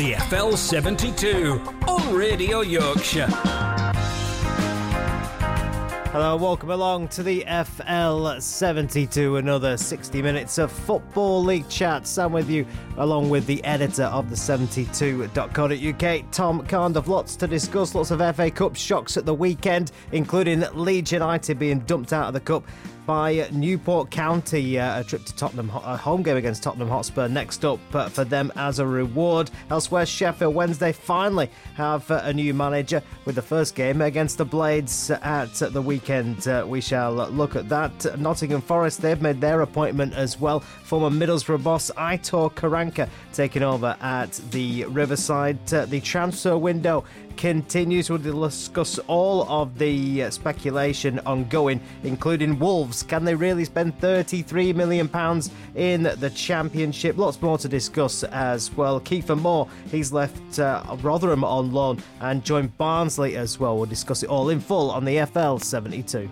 EFL 72 on Radio Yorkshire. Hello, welcome along to the FL 72, another 60 minutes of Football League chat. Sam with you, along with the editor of the 72.co.uk, Tom Carnduff. Lots to discuss, lots of FA Cup shocks at the weekend, including Leeds United being dumped out of the Cup by Newport County. A trip to Tottenham, a home game against Tottenham Hotspur next up for them as a reward. Elsewhere, Sheffield Wednesday finally have a new manager with the first game against the Blades at the weekend. We shall look at that. Nottingham Forest, they've made their appointment as well. Former Middlesbrough boss Aitor Karanka taking over at the Riverside. The transfer window continues. We'll discuss all of the speculation ongoing, including Wolves. Can they really spend £33 million in the Championship? Lots more to discuss as well. Kiefer Moore, he's left Rotherham on loan and joined Barnsley as well. We'll discuss it all in full on the FL 72.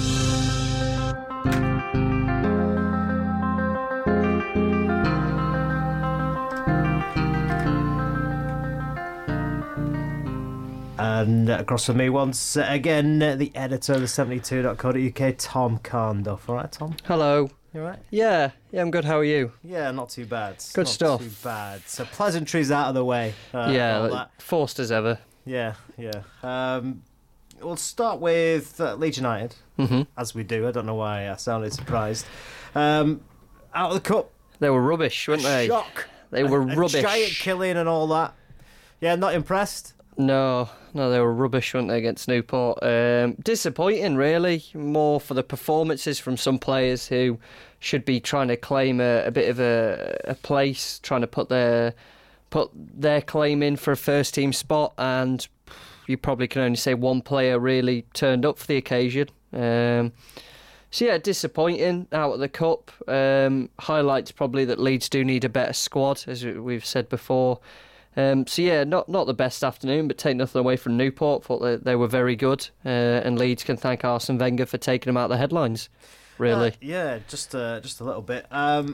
And across from me once again, the editor of the 72.co.uk, Tom Carnduff. All right, Tom? Hello. You all right? Yeah, I'm good. How are you? Yeah, not too bad. Good stuff. Not too bad. So pleasantries out of the way. Forced as ever. Yeah. We'll start with Leeds United, as we do. I don't know why I sounded surprised. Out of the Cup. They were rubbish, weren't they? Shock. They were rubbish. Giant killing and all that. Yeah, not impressed. No, they were rubbish, weren't they, against Newport? Disappointing, really. More for the performances from some players who should be trying to claim a bit of a place, trying to put their claim in for a first team spot, and you probably can only say one player really turned up for the occasion. So yeah, disappointing out of the Cup. Highlights probably that Leeds do need a better squad, as we've said before. So yeah, not the best afternoon, but take nothing away from Newport. Thought that they were very good, and Leeds can thank Arsene Wenger for taking them out of the headlines. Really, just a little bit.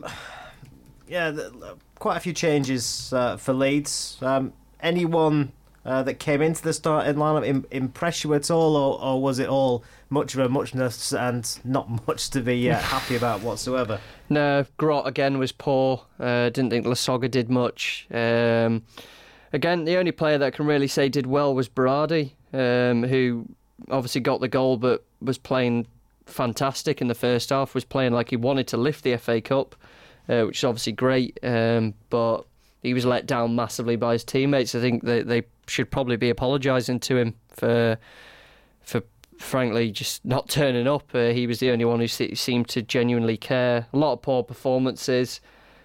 Quite a few changes for Leeds. Anyone that came into the starting lineup impress you at all, or was it all much of a muchness and not much to be happy about whatsoever? No, Grot again was poor. Didn't think Lasogga did much. Again, the only player that I can really say did well was Berardi, who obviously got the goal but was playing fantastic in the first half, was playing like he wanted to lift the FA Cup, which is obviously great, but he was let down massively by his teammates. I think they should probably be apologising to him for frankly just not turning up. He was the only one who seemed to genuinely care. A lot of poor performances.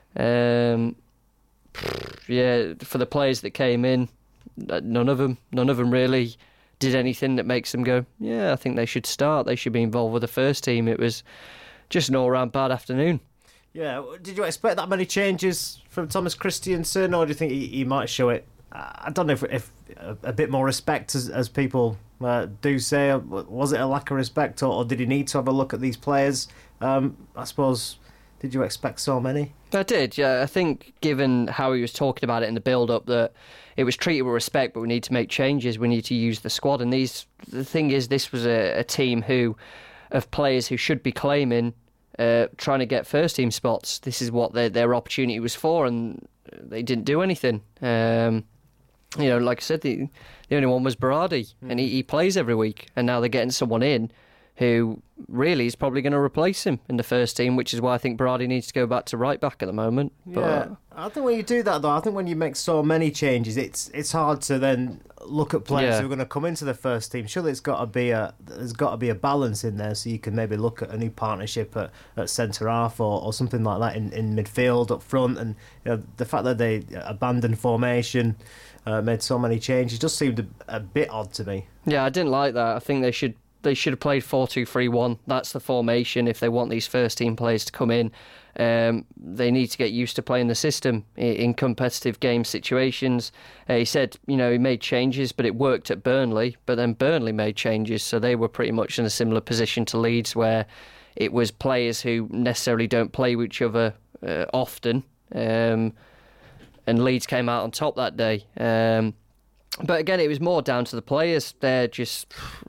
For the players that came in, none of them really did anything that makes them go, yeah, I think they should start. They should be involved with the first team. It was just an all-round bad afternoon. Yeah, did you expect that many changes from Thomas Christiansen, or do you think he might show it? I don't know if a bit more respect, as people do say. Was it a lack of respect, or did he need to have a look at these players? I suppose, did you expect so many? I did, yeah. I think given how he was talking about it in the build-up, that it was treated with respect, but we need to make changes. We need to use the squad. And the thing is, this was a team of players who should be claiming trying to get first team spots. This is what their opportunity was for, and they didn't do anything. Like I said, the only one was Berardi, and he plays every week, and now they're getting someone in who really is probably going to replace him in the first team, which is why I think Berardi needs to go back to right back at the moment. Yeah, I think when you do that, though, I think when you make so many changes, it's hard to then look at players who are going to come into the first team. Surely there's got to be a balance in there, so you can maybe look at a new partnership at centre half or something like that in midfield up front. And the fact that they abandoned formation, made so many changes, just seemed a bit odd to me. Yeah, I didn't like that. I think they should have played 4-2-3-1. That's the formation if they want these first team players to come in. They need to get used to playing the system in competitive game situations. He said, he made changes, but it worked at Burnley. But then Burnley made changes, so they were pretty much in a similar position to Leeds, where it was players who necessarily don't play with each other often. Leeds came out on top that day. But again, it was more down to the players. They're just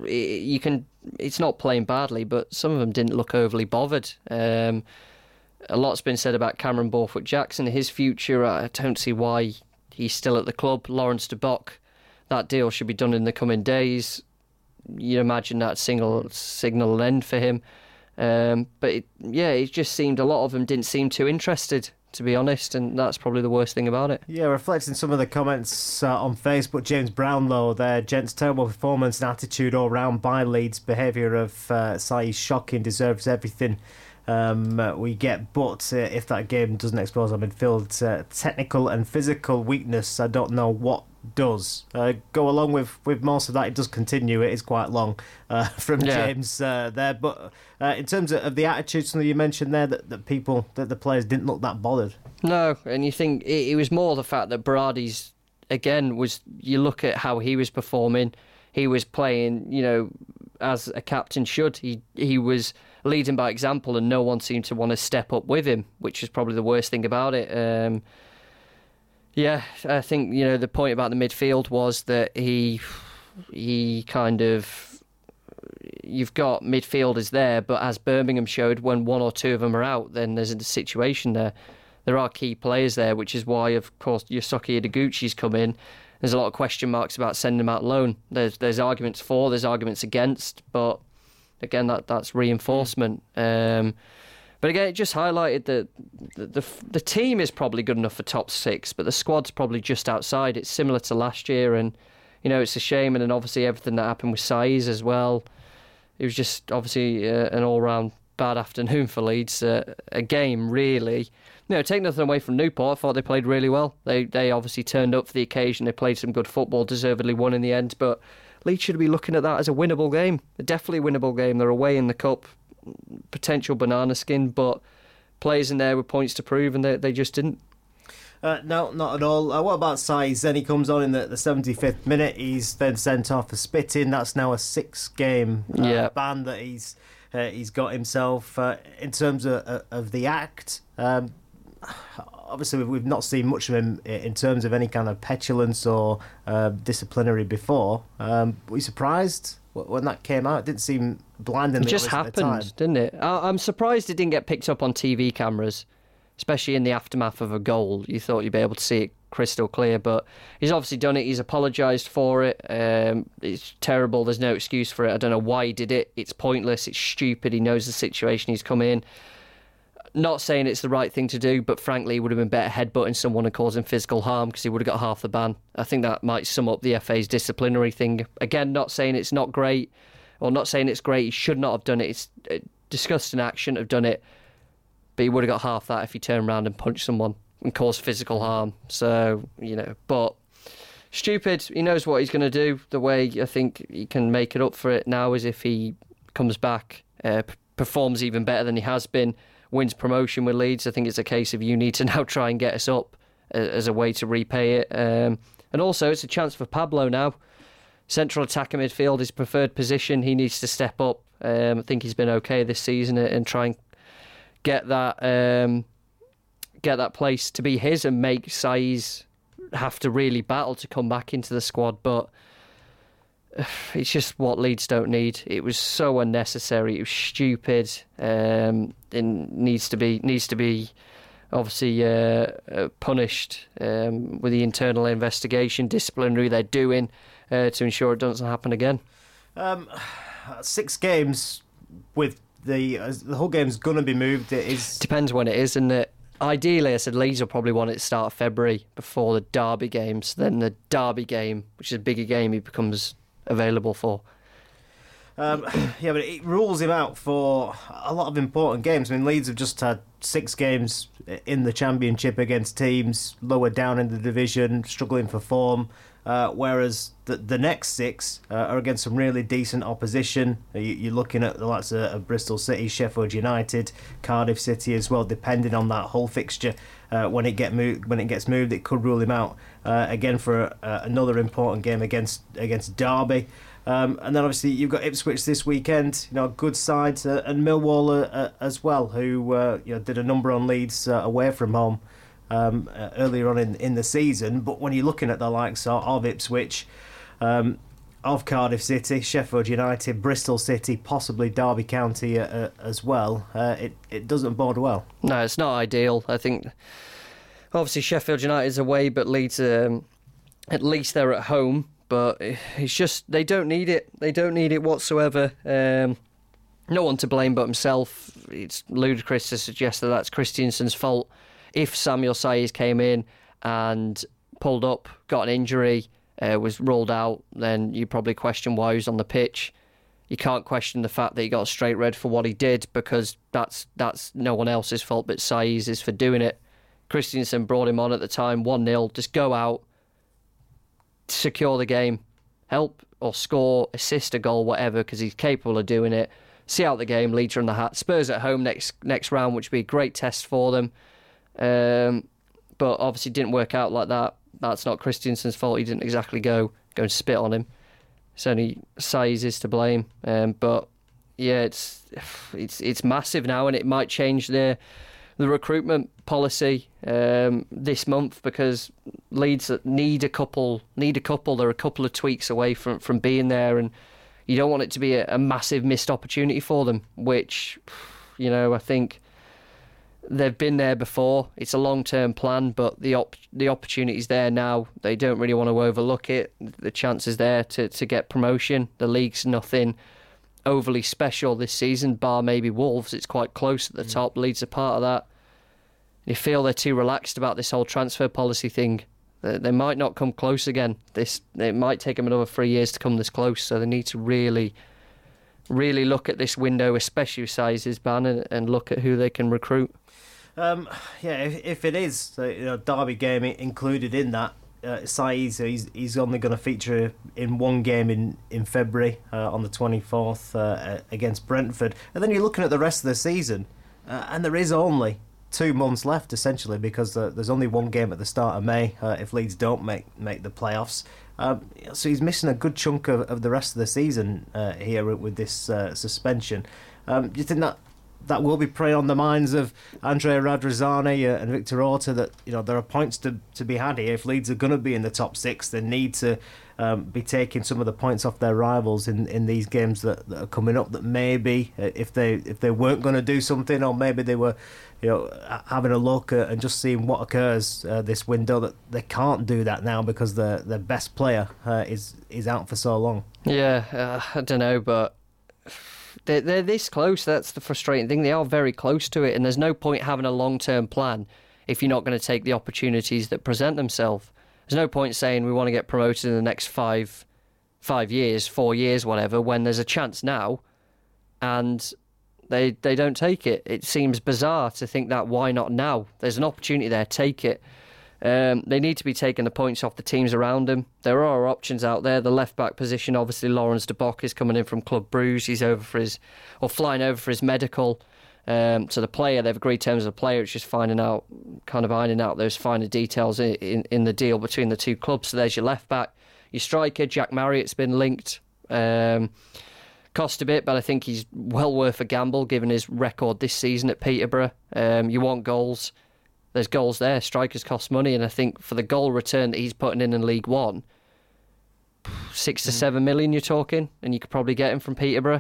it's not playing badly, but some of them didn't look overly bothered. A lot's been said about Cameron Borthwick-Jackson, his future. I don't see why he's still at the club. Lawrence de Bock, that deal should be done in the coming days. You imagine that signal an end for him. But it just seemed a lot of them didn't seem too interested, to be honest, and that's probably the worst thing about it. Yeah, reflecting some of the comments on Facebook, James Brownlow there, gents, terrible performance and attitude all round by Leeds. Behaviour of Sai is shocking, deserves everything we get, but if that game doesn't expose our midfield technical and physical weakness, I don't know what does. Go along with most of that. It does continue. It is quite long from James there, but in terms of the attitude, something you mentioned there, that the players didn't look that bothered. No, and you think it was more the fact that Berardi's, again, you look at how he was performing, he was playing, as a captain should. He was leading by example, and no one seemed to want to step up with him, which is probably the worst thing about it. Yeah, I think, the point about the midfield was that he kind of... You've got midfielders there, but as Birmingham showed, when one or two of them are out, then there's a situation there. There are key players there, which is why, of course, Yosuke Ideguchi's come in. There's a lot of question marks about sending him out loan. There's arguments for, there's arguments against, but again, that's reinforcement. But again, it just highlighted that the team is probably good enough for top six, but the squad's probably just outside. It's similar to last year, and it's a shame. And then obviously everything that happened with Saiz as well. It was just obviously an all-round bad afternoon for Leeds. A game really. Take nothing away from Newport. I thought they played really well. They obviously turned up for the occasion. They played some good football, deservedly won in the end. But Leeds should be looking at that as a winnable game. A definitely winnable game. They're away in the cup. Potential banana skin, but players in there with points to prove, and they just didn't. No, not at all. What about Saiz? Then he comes on in the 75th minute. He's then sent off for spitting. That's now a 6-game ban that he's got himself. In terms of the act, obviously we've not seen much of him in terms of any kind of petulance or disciplinary before. Were you surprised when that came out? It didn't seem blindingly obvious at the time. It just happened, didn't it? I'm surprised it didn't get picked up on TV cameras, especially in the aftermath of a goal. You thought you'd be able to see it crystal clear, but he's obviously done it. He's apologised for it. It's terrible. There's no excuse for it. I don't know why he did it. It's pointless. It's stupid. He knows the situation he's come in. Not saying it's the right thing to do, but frankly, he would have been better headbutting someone and causing physical harm, because he would have got half the ban. I think that might sum up the FA's disciplinary thing. Again, not saying it's not great, or not saying it's great. He should not have done it. It's a disgusting action, have done it, but he would have got half that if he turned around and punched someone and caused physical harm. So, but stupid. He knows what he's going to do. The way I think he can make it up for it now is if he comes back, performs even better than he has been, wins promotion with Leeds. I think it's a case of you need to now try and get us up as a way to repay it. And also, it's a chance for Pablo now. Central attacker midfield, his preferred position. He needs to step up. I think he's been okay this season and try and get that place to be his and make Saiz have to really battle to come back into the squad. But it's just what Leeds don't need. It was so unnecessary. It was stupid. It needs to be obviously punished with the internal investigation, disciplinary they're doing to ensure it doesn't happen again. 6 games with the whole game's going to be moved. Depends when it is, isn't it? Ideally, I said Leeds will probably want it to start February before the Derby games. Then the Derby game, which is a bigger game, he becomes available for. But it rules him out for a lot of important games. I mean, Leeds have just had 6 games in the Championship against teams lower down in the division, struggling for form, whereas the next 6 are against some really decent opposition. You're looking at the likes of Bristol City, Sheffield United, Cardiff City as well. Depending on that whole fixture, when it gets moved, it could rule him out again for another important game against Derby. And then obviously you've got Ipswich this weekend, a good side, and Millwall as well, who did a number on Leeds away from home earlier on in the season. But when you're looking at the likes of Ipswich, of Cardiff City, Sheffield United, Bristol City, possibly Derby County as well, it doesn't bode well. No, it's not ideal. I think obviously Sheffield United's away, but Leeds, at least they're at home. But it's just they don't need it. They don't need it whatsoever. No one to blame but himself. It's ludicrous to suggest that that's Christiansen's fault. If Samuel Saiz came in and pulled up, got an injury, was ruled out, then you probably question why he was on the pitch. You can't question the fact that he got a straight red for what he did, because that's no one else's fault but Saiz's for doing it. Christiansen brought him on at the time, 1-0. Just go out, secure the game, help or score, assist a goal, whatever, because he's capable of doing it. See out the game, Leeds are in the hat. Spurs at home next round, which would be a great test for them. But obviously didn't work out like that. That's not Christiansen's fault. He didn't exactly go and spit on him. It's only Saiz's to blame. But yeah, it's massive now, and it might change the recruitment policy this month, because Leeds need a couple. They're a couple of tweaks away from being there, and you don't want it to be a massive missed opportunity for them, which, I think they've been there before. It's a long-term plan, but the opportunity's there now. They don't really want to overlook it. The chance is there to get promotion. The league's nothing overly special this season, bar maybe Wolves. It's quite close at the top. Leeds are part of that. You feel they're too relaxed about this whole transfer policy thing. They might not come close again. It might take them another 3 years to come this close, so they need to really, really look at this window, especially with Saiz's ban, and look at who they can recruit. If it is Derby game included in that, Saiz, he's only going to feature in one game in February on the 24th against Brentford, and then you're looking at the rest of the season, and there is only 2 months left essentially, because there's only one game at the start of May if Leeds don't make the playoffs. So he's missing a good chunk of the rest of the season here with this suspension. Do you think that will be preying on the minds of Andrea Radrizzani and Victor Orta, that there are points to be had here? If Leeds are going to be in the top 6, they need to be taking some of the points off their rivals in these games that are coming up, that maybe if they weren't going to do something, or maybe they were having a look and just seeing what occurs this window, that they can't do that now because their best player is out for so long. Yeah, I don't know, but they're this close. That's the frustrating thing. They are very close to it, and there's no point having a long-term plan if you're not going to take the opportunities that present themselves. There's no point saying we want to get promoted in the next 5 years, 4 years, whatever, when there's a chance now, and they don't take it. It seems bizarre to think that. Why not now? There's an opportunity there, take it. They need to be taking the points off the teams around them. There are options out there. The left-back position, obviously, Lawrence de Bock is coming in from Club Brugge. He's flying over for his medical. So the player, they've agreed terms of the player. It's just ironing out those finer details in the deal between the two clubs. So there's your left-back. Your striker, Jack Marriott's been linked. Cost a bit, but I think he's well worth a gamble given his record this season at Peterborough. You want goals. There's goals there. Strikers cost money, and I think for the goal return that he's putting in League One, 6 to 7 million you're talking, and you could probably get him from Peterborough.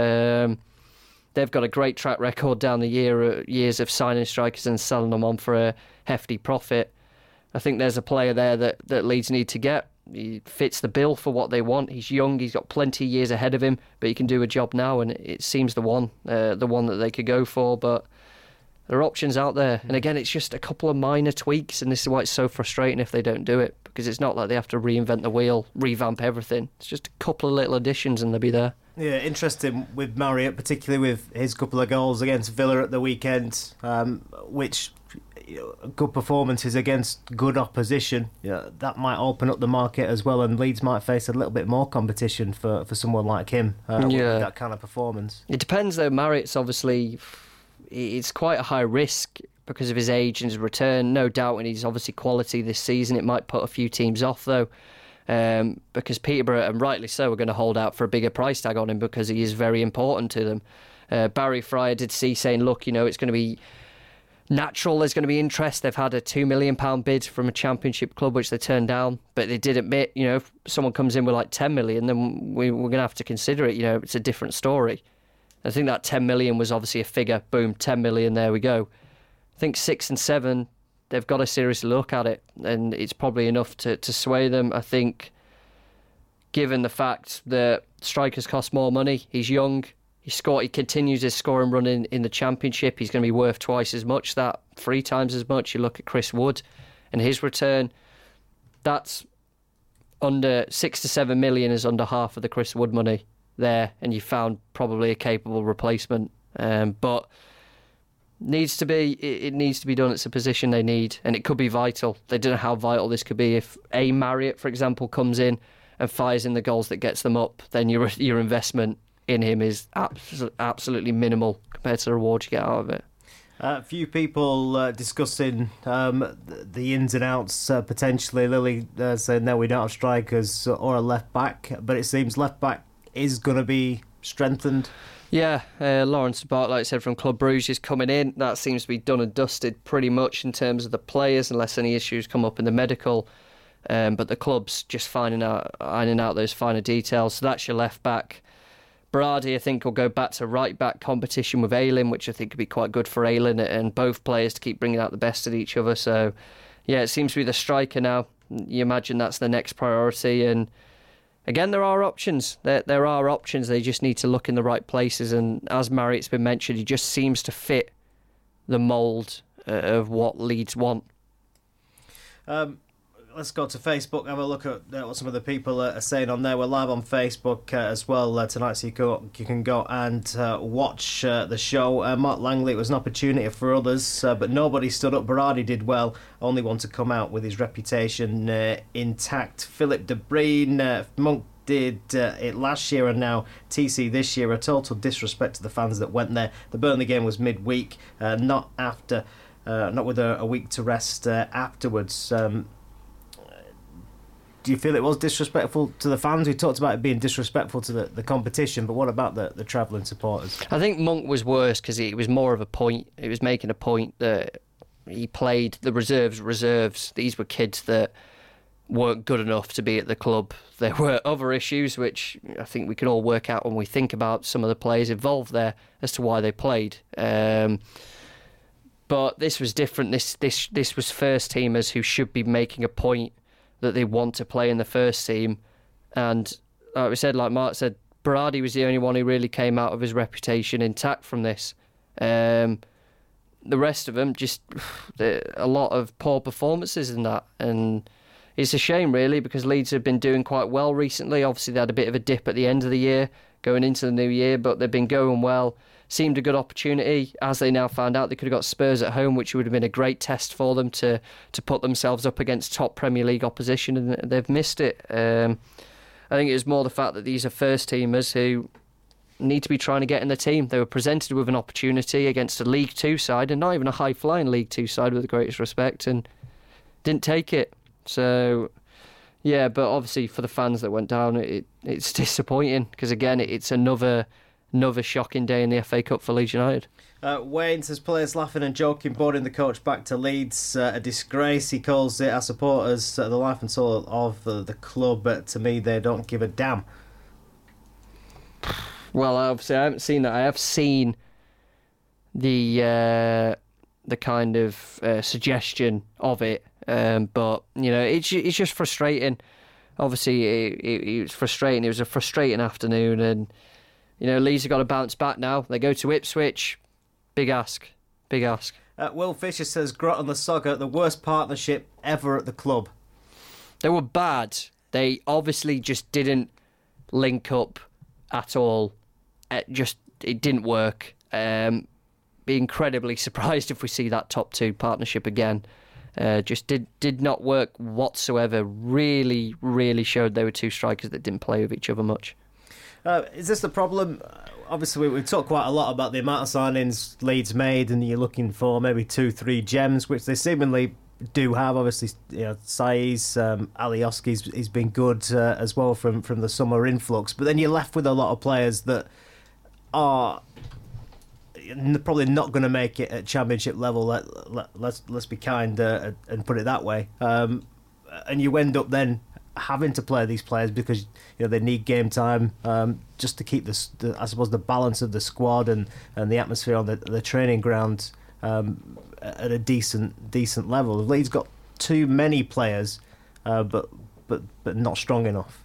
They've got a great track record down the years of signing strikers and selling them on for a hefty profit. I think there's a player there that Leeds need to get. He fits the bill for what they want. He's young, he's got plenty of years ahead of him, but he can do a job now, and it seems the one that they could go for. But there are options out there, and again, it's just a couple of minor tweaks, and this is why it's so frustrating if they don't do it, because it's not like they have to reinvent the wheel, revamp everything. It's just a couple of little additions and they'll be there. Yeah, interesting with Marriott, particularly with his couple of goals against Villa at the weekend, which good performances against good opposition. That might open up the market as well, and Leeds might face a little bit more competition for someone like him with that kind of performance. It depends though. Marriott's obviously, it's quite a high risk because of his age and his return. No doubt, and he's obviously quality this season. It might put a few teams off though. Because Peterborough, and rightly so, are going to hold out for a bigger price tag on him because he is very important to them. Barry Fry did see saying, look, it's going to be natural there's going to be interest. They've had a £2 million bid from a Championship club, which they turned down, but they did admit, if someone comes in with like 10 million, then we're going to have to consider it. It's a different story. I think that 10 million was obviously a figure. Boom, 10 million, there we go. I think 6 and 7, they've got to seriously look at it, and it's probably enough to sway them. I think, given the fact that strikers cost more money, he's young, he continues his scoring run in the Championship, he's going to be worth twice as much, 3 times as much. You look at Chris Wood and his return, that's under 6 to 7 million, is under half of the Chris Wood money there, and you found probably a capable replacement. But it needs to be done. It's a position they need, and it could be vital. They don't know how vital this could be. If Marriott, for example, comes in and fires in the goals that gets them up, then your investment in him is absolutely minimal compared to the reward you get out of it. A few people discussing the ins and outs potentially. Lily saying, no, we don't have strikers or a left back, but it seems left back is going to be strengthened. Yeah, Lawrence Bart, like I said, from Club Brugge is coming in. That seems to be done and dusted pretty much in terms of the players, unless any issues come up in the medical. But the club's just ironing out those finer details. So that's your left back. Berardi, I think, will go back to right back competition with Ayling, which I think could be quite good for Ayling and both players to keep bringing out the best at each other. So, yeah, it seems to be the striker now. You imagine that's the next priority. And again, there are options. There are options. They just need to look in the right places. And as Marriott's been mentioned, he just seems to fit the mould of what Leeds want. Let's go to Facebook, have a look at what some of the people are saying on there. We're live on Facebook as well tonight, so you can go and watch the show. Mark Langley, it was an opportunity for others, but nobody stood up. Berardi did well, only one to come out with his reputation intact. Philip De Bruyne, Monk did it last year and now TC this year. A total disrespect to the fans that went there. The Burnley game was midweek, not with a week to rest afterwards. Do you feel it was disrespectful to the fans? We talked about it being disrespectful to the competition, but what about the travelling supporters? I think Monk was worse because it was more of a point. He was making a point that he played the reserves. These were kids that weren't good enough to be at the club. There were other issues, which I think we can all work out when we think about some of the players involved there as to why they played. But this was different. This was first teamers who should be making a point that they want to play in the first team. And like we said, like Mark said, Berardi was the only one who really came out of his reputation intact from this. The rest of them, just a lot of poor performances in that. And it's a shame, really, because Leeds have been doing quite well recently. Obviously, they had a bit of a dip at the end of the year, going into the new year, but they've been going well. Seemed a good opportunity. As they now found out, they could have got Spurs at home, which would have been a great test for them to put themselves up against top Premier League opposition, and they've missed it. I think it was more the fact that these are first-teamers who need to be trying to get in the team. They were presented with an opportunity against a League 2 side, and not even a high-flying League 2 side, with the greatest respect, and didn't take it. So, yeah, but obviously for the fans that went down, it's disappointing, because again, it's another shocking day in the FA Cup for Leeds United. Wayne says players laughing and joking, boarding the coach back to Leeds, a disgrace. He calls it, our supporters, the life and soul of the club, but to me they don't give a damn. Well, obviously I haven't seen that. I have seen the kind of suggestion of it, but it's just frustrating. Obviously it was frustrating. It was a frustrating afternoon, and Leeds have got to bounce back now. They go to Ipswich. Big ask. Will Fisher says Groton Lasogga, the worst partnership ever at the club. They were bad. They obviously just didn't link up at all. It didn't work. Be incredibly surprised if we see that top two partnership again. Just did not work whatsoever. Really, really showed they were two strikers that didn't play with each other much. Is this the problem? Obviously, we've talked quite a lot about the amount of signings Leeds made, and you're looking for maybe 2-3 gems, which they seemingly do have. Obviously, Saiz, Alioski's he's been good as well from the summer influx. But then you're left with a lot of players that are probably not going to make it at championship level. Let's be kind and put it that way. And you end up then having to play these players because they need game time just to keep I suppose the balance of the squad and the atmosphere on the training ground at a decent level. Leeds got too many players, but not strong enough.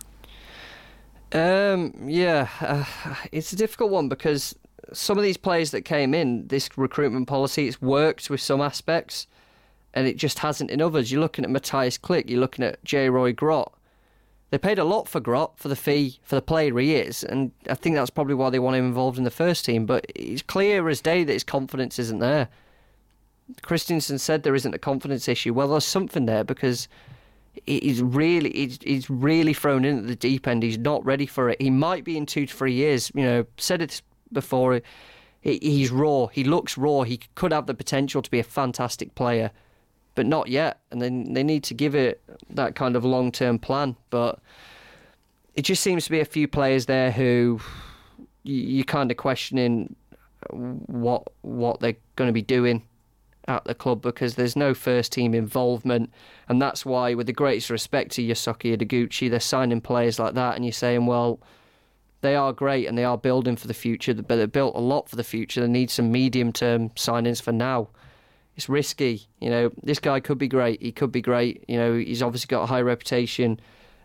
It's a difficult one because some of these players that came in, this recruitment policy, it's worked with some aspects and it just hasn't in others. You're looking at Matthias Klick, you're looking at J. Roy Grott. They paid a lot for Grott for the fee for the player he is, and I think that's probably why they want him involved in the first team, but it's clear as day that his confidence isn't there. Christensen said there isn't a confidence issue. Well, there's something there because he's really thrown in at the deep end. He's not ready for it. He might be in 2 to 3 years. Said it before. He's raw. He looks raw. He could have the potential to be a fantastic player, but not yet. And then they need to give it that kind of long-term plan. But it just seems to be a few players there who you're kind of questioning what they're going to be doing at the club because there's no first team involvement, and that's why, with the greatest respect to Yosuke Ideguchi, they're signing players like that and you're saying, well, they are great and they are building for the future, but they've built a lot for the future. They need some medium term signings for now. It's risky. This guy could be great. He could be great. He's obviously got a high reputation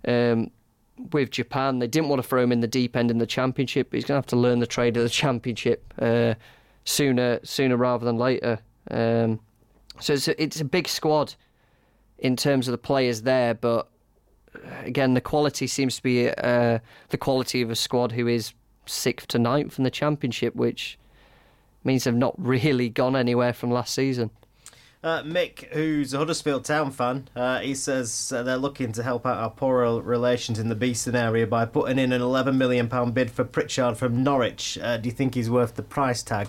with Japan. They didn't want to throw him in the deep end in the championship, but he's going to have to learn the trade of the championship sooner rather than later. So it's a big squad in terms of the players there, but again, the quality seems to be the quality of a squad who is 6th to 9th in the championship, which means they've not really gone anywhere from last season. Mick, who's a Huddersfield Town fan, he says they're looking to help out our poorer relations in the Beeston area by putting in an £11 million bid for Pritchard from Norwich. Do you think he's worth the price tag?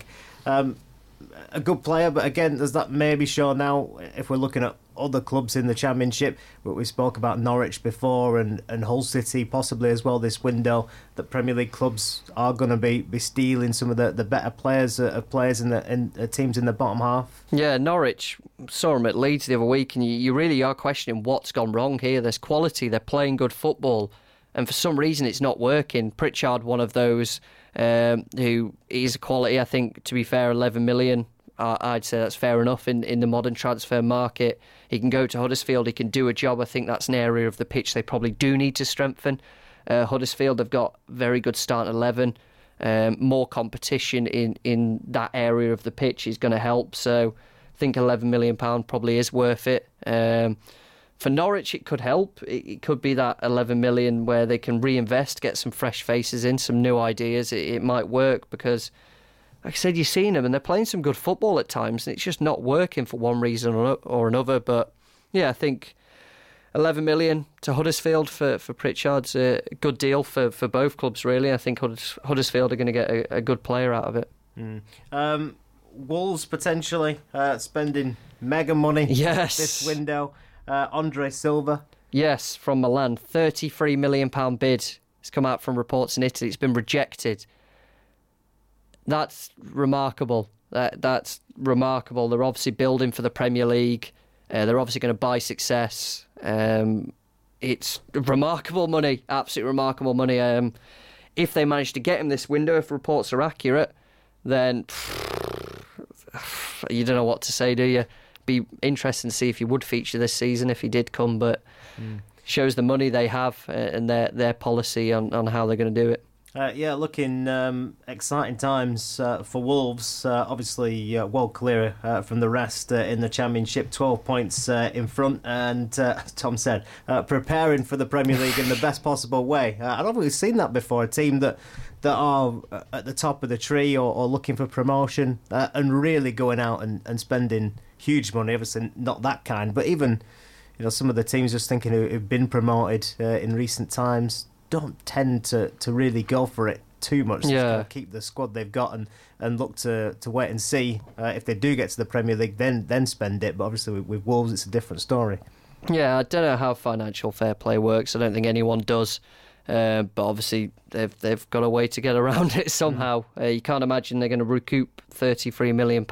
A good player, but again, does that maybe show now, if we're looking at other clubs in the Championship, we spoke about Norwich before and Hull City possibly as well this window, that Premier League clubs are going to be stealing some of the better players in teams in the bottom half? Yeah, Norwich, saw them at Leeds the other week, and you really are questioning what's gone wrong here. There's quality, they're playing good football, and for some reason it's not working. Pritchard, one of those who is a quality, I think, to be fair, 11 million. I'd say that's fair enough in the modern transfer market. He can go to Huddersfield, he can do a job. I think that's an area of the pitch they probably do need to strengthen. Huddersfield have got very good starting 11. More competition in that area of the pitch is going to help. So I think £11 million probably is worth it. For Norwich, it could help. It could be that 11 million where they can reinvest, get some fresh faces in, some new ideas. It might work because, like I said, you've seen them and they're playing some good football at times, and it's just not working for one reason or another. But yeah, I think 11 million to Huddersfield for Pritchard's a good deal for both clubs, really. I think Huddersfield are going to get a good player out of it. Wolves potentially spending mega money this window. Andre Silva. Yes, from Milan. £33 million bid. It's come out from reports in Italy. It's been rejected. That's remarkable. That's remarkable. They're obviously building for the Premier League. They're obviously going to buy success. It's remarkable money. Absolutely remarkable money. If they manage to get him this window, if reports are accurate, then you don't know what to say, do you? Be interesting to see if he would feature this season if he did come, but shows the money they have and their policy on how they're going to do it. Looking exciting times for Wolves. Obviously, well clear from the rest in the Championship, 12 points in front, and Tom said, preparing for the Premier League in the best possible way. I don't think we've seen that before. A team that are at the top of the tree or looking for promotion and really going out and spending huge money. Obviously, not that kind, but even some of the teams just thinking who've been promoted in recent times don't tend to really go for it too much. Just kind of keep the squad they've got and look to wait and see if they do get to the Premier League, then spend it. But obviously with Wolves, it's a different story. Yeah, I don't know how financial fair play works. I don't think anyone does. But obviously they've got a way to get around it somehow. You can't imagine they're going to recoup £33 million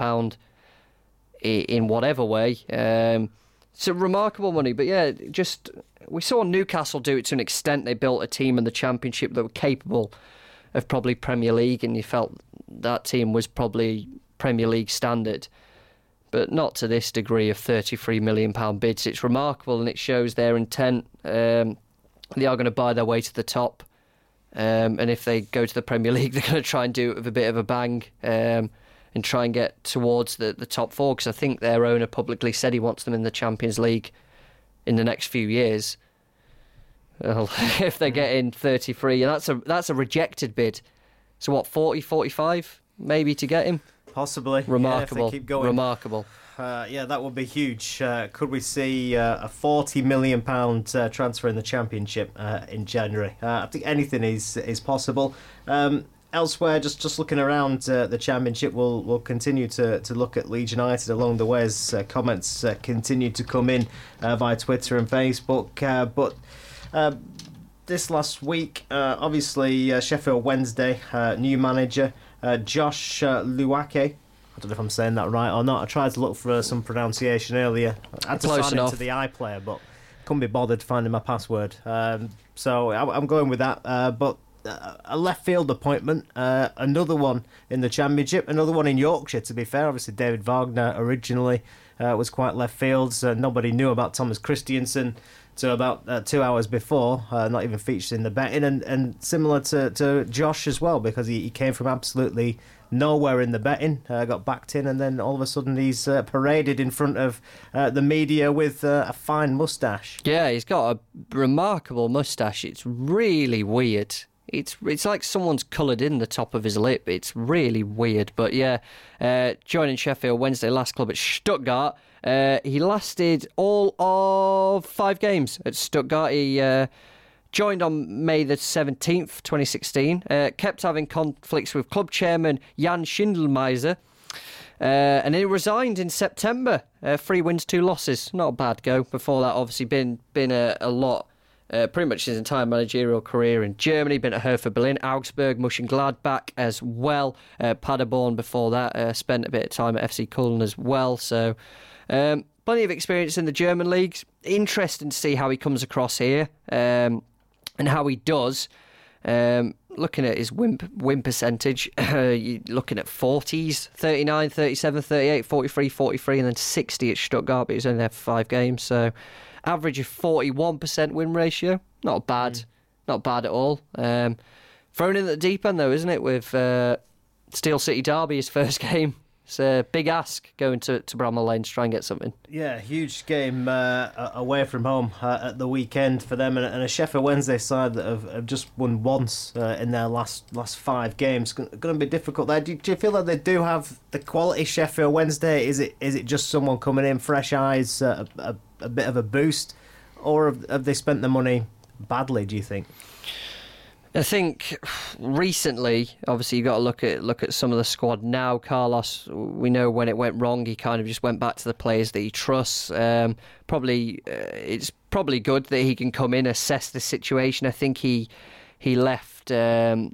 in whatever way. It's a remarkable money, but yeah, just we saw Newcastle do it to an extent. They built a team in the Championship that were capable of probably Premier League, and you felt that team was probably Premier League standard, but not to this degree of £33 million bids. It's remarkable, and it shows their intent. They are going to buy their way to the top, and if they go to the Premier League, they're going to try and do it with a bit of a bang, and try and get towards the top four, because I think their owner publicly said he wants them in the Champions League in the next few years. Well, if they get in 33, and that's a rejected bid. So what, 40, 45 maybe to get him? Possibly. Remarkable. Yeah, if they keep going. Remarkable. Yeah, that would be huge. Could we see a £40 million transfer in the Championship in January? I think anything is possible. Elsewhere, just looking around the Championship, we'll continue to look at Leeds United along the way as comments continue to come in via Twitter and Facebook. But this last week, obviously, Sheffield Wednesday, new manager, Josh Luake. I don't know if I'm saying that right or not. I tried to look for some pronunciation earlier. I had to sign into the iPlayer, but couldn't be bothered finding my password. So I'm going with that. But a left field appointment, another one in the Championship, another one in Yorkshire, to be fair. Obviously, David Wagner originally was quite left field, so nobody knew about Thomas Christiansen to about 2 hours before, not even featured in the betting, and similar to Josh as well, because he came from absolutely nowhere in the betting, got backed in, and then all of a sudden he's paraded in front of the media with a fine moustache. Yeah, he's got a remarkable moustache. It's really weird. It's like someone's coloured in the top of his lip. It's really weird. But yeah, joining Sheffield Wednesday, last club at Stuttgart. He lasted all of 5 games at Stuttgart. He joined on May the 17th, 2016. Kept having conflicts with club chairman Jan Schindelmeiser. And he resigned in September. 3 wins, 2 losses. Not a bad go. Before that, obviously, been a lot. Pretty much his entire managerial career in Germany, been at Hertha Berlin, Augsburg, Mönchengladbach as well, Paderborn before that, spent a bit of time at FC Köln as well, so plenty of experience in the German leagues. Interesting to see how he comes across here, and how he does. Looking at his win percentage, you're looking at 40s, 39, 37, 38, 43, 43, and then 60 at Stuttgart, but he was only there for 5 games, so average of 41% win ratio. Not bad. Not bad at all. Thrown in at the deep end, though, isn't it, with Steel City Derby, his first game. It's a big ask going to Bramall Lane to try and get something. Yeah, huge game away from home at the weekend for them, and a Sheffield Wednesday side that have just won once in their last 5 games. Going to be difficult there. Do you feel like they do have the quality Sheffield Wednesday? Is it just someone coming in, fresh eyes, a bit of a boost, or have they spent the money badly, do you think? I think recently, obviously, you've got to look at some of the squad now. Carlos, we know when it went wrong, he kind of just went back to the players that he trusts. It's probably good that he can come in, assess the situation. I think he left the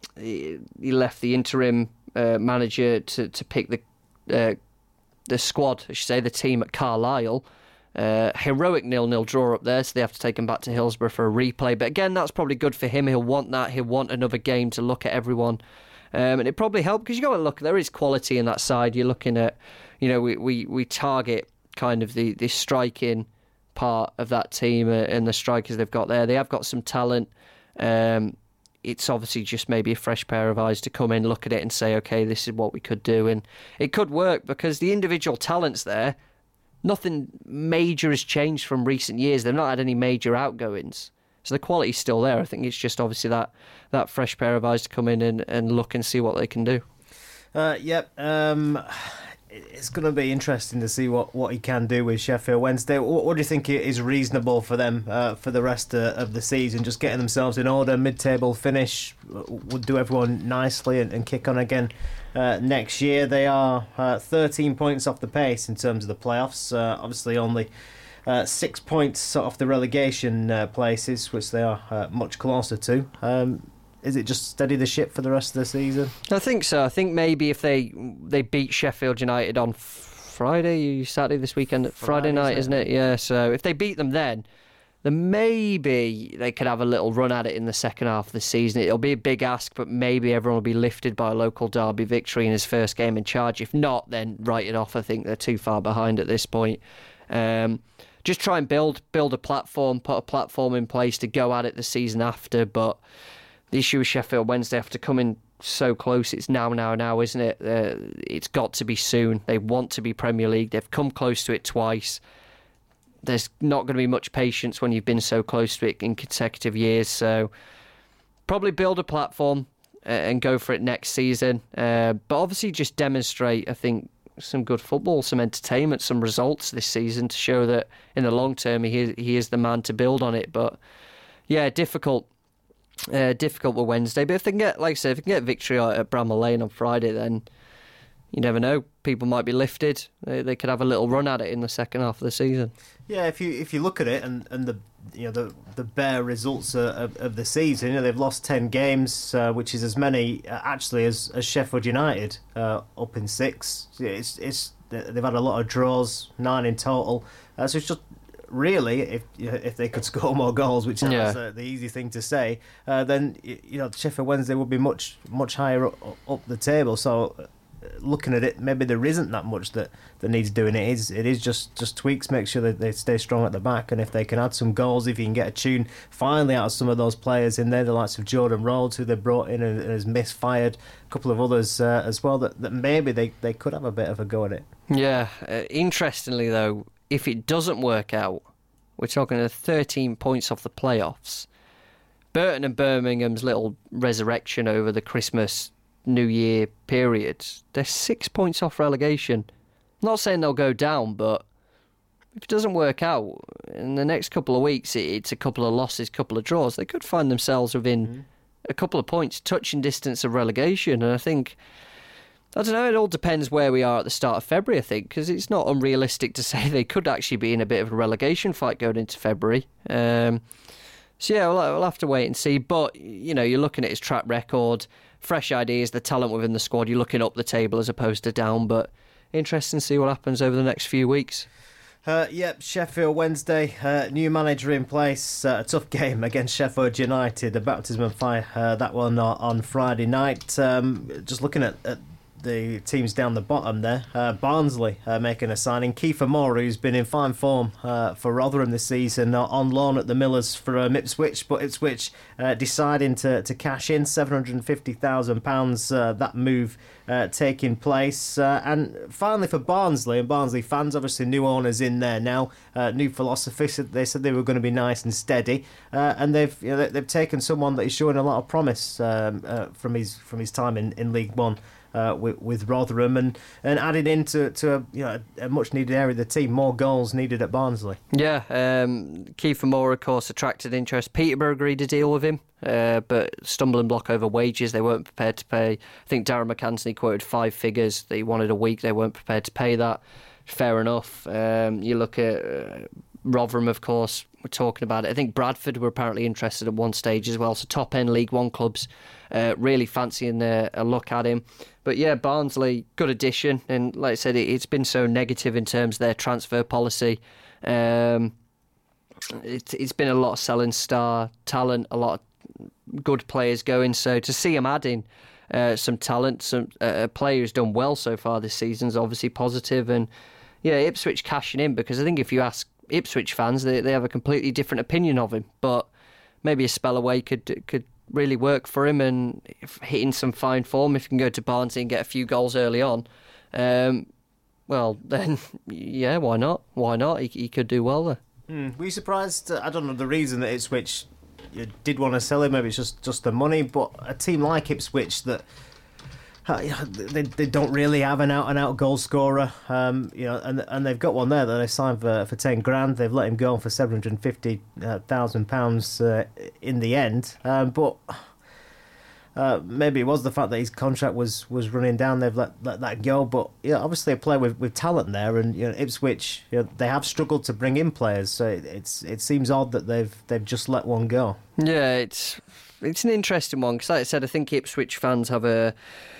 interim manager to pick the squad, I should say, the team at Carlisle. Heroic 0-0 draw up there, so they have to take him back to Hillsborough for a replay. But again, that's probably good for him. He'll want that. He'll want another game to look at everyone. And it probably helped, because you got to look, there is quality in that side. You're looking at, we target kind of the striking part of that team and the strikers they've got there. They have got some talent. It's obviously just maybe a fresh pair of eyes to come in, look at it and say, okay, this is what we could do. And it could work, because the individual talents there, nothing major has changed from recent years. They've not had any major outgoings. So the quality's still there. I think it's just obviously that fresh pair of eyes to come in and look and see what they can do. It's going to be interesting to see what he can do with Sheffield Wednesday. What do you think is reasonable for them for the rest of the season? Just getting themselves in order, mid-table finish would do everyone nicely and kick on again next year. They are 13 points off the pace in terms of the playoffs. Obviously only 6 points off the relegation places, which they are much closer to. Is it just steady the ship for the rest of the season? I think so. I think maybe if they beat Sheffield United on Friday, Saturday this weekend, Friday night, isn't it? Yeah, so if they beat them then maybe they could have a little run at it in the second half of the season. It'll be a big ask, but maybe everyone will be lifted by a local derby victory in his first game in charge. If not, then write it off. I think they're too far behind at this point. Just try and build a platform, put a platform in place to go at it the season after. But the issue with Sheffield Wednesday, after coming so close, it's now, isn't it? It's got to be soon. They want to be Premier League. They've come close to it twice. There's not going to be much patience when you've been so close to it in consecutive years. So probably build a platform and go for it next season. But obviously just demonstrate, I think, some good football, some entertainment, some results this season to show that in the long term he is the man to build on it. But yeah, difficult with Wednesday. But if they can get, like I said, if they can get victory at Bramall Lane on Friday, then you never know. People might be lifted. They could have a little run at it in the second half of the season. Yeah, if you look at it and the bare results of the season, they've lost 10 games, which is as many actually as Sheffield United, up in 6. They've had a lot of draws, 9 in total. So it's just really, if they could score more goals, which is the easy thing to say, then Sheffield Wednesday would be much higher up the table. So looking at it, maybe there isn't that much that needs doing. It is just tweaks, make sure that they stay strong at the back, and if they can add some goals, if you can get a tune finally out of some of those players in there, the likes of Jordan Rhodes, who they brought in and has misfired, a couple of others as well, that maybe they could have a bit of a go at it. Yeah, interestingly though, if it doesn't work out, we're talking 13 points off the playoffs. Burton and Birmingham's little resurrection over the Christmas New Year period, they're 6 points off relegation. I'm not saying they'll go down, but if it doesn't work out in the next couple of weeks, it's a couple of losses, couple of draws, they could find themselves within a couple of points, touching distance of relegation. And I think, I don't know, it all depends where we are at the start of February, I think, because it's not unrealistic to say they could actually be in a bit of a relegation fight going into February. So yeah, we'll have to wait and see. But you're looking at his track record, fresh ideas, the talent within the squad. You're looking up the table as opposed to down. But interesting to see what happens over the next few weeks. Sheffield Wednesday, new manager in place. A tough game against Sheffield United, the baptism of fire. That one on Friday night. Just looking at the teams down the bottom there. Barnsley making a signing. Kiefer Moore, who's been in fine form for Rotherham this season, on loan at the Millers for Ipswich, but Ipswich deciding to cash in £750,000. That move taking place. And finally for Barnsley and Barnsley fans, obviously new owners in there now, new philosophy. So they said they were going to be nice and steady, and they've taken someone that is showing a lot of promise from his time in League One. With Rotherham and added into a much needed area of the team, more goals needed at Barnsley. Yeah, Kiefer Moore, of course, attracted interest. Peterborough agreed to deal with him, but stumbling block over wages. They weren't prepared to pay. I think Darren McAnthony quoted 5 figures that he wanted a week. They weren't prepared to pay that. Fair enough. You look at Rotherham, of course. We're talking about it. I think Bradford were apparently interested at one stage as well. So top-end League One clubs really fancying a look at him. But yeah, Barnsley, good addition. And like I said, it's been so negative in terms of their transfer policy. It's been a lot of selling star talent, a lot of good players going. So to see him adding some talent, a player who's done well so far this season is obviously positive. And yeah, Ipswich cashing in, because I think if you ask Ipswich fans, they have a completely different opinion of him. But maybe a spell away could really work for him, and hitting some fine form, if he can go to Barnsley and get a few goals early on, well then yeah, why not? He could do well there. Were you surprised? I don't know the reason that Ipswich did want to sell him. Maybe it's just the money, but a team like Ipswich that they don't really have an out-and-out goal scorer, and they've got one there that they signed for £10,000. They've let him go on for £750,000 in the end. But Maybe it was the fact that his contract was running down. They've let that go, but obviously a player with talent there, and Ipswich, they have struggled to bring in players. So it seems odd that they've just let one go. Yeah, it's an interesting one because, like I said, I think Ipswich fans have a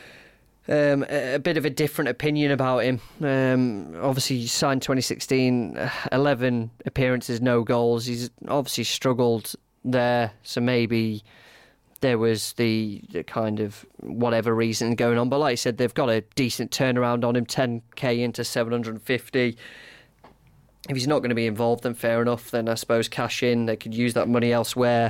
bit of a different opinion about him. Obviously, he signed 2016, 11 appearances, no goals. He's obviously struggled there, so maybe there was the kind of whatever reason going on. But like I said, they've got a decent turnaround on him, 10k into 750. If he's not going to be involved, then fair enough. Then I suppose cash in. They could use that money elsewhere.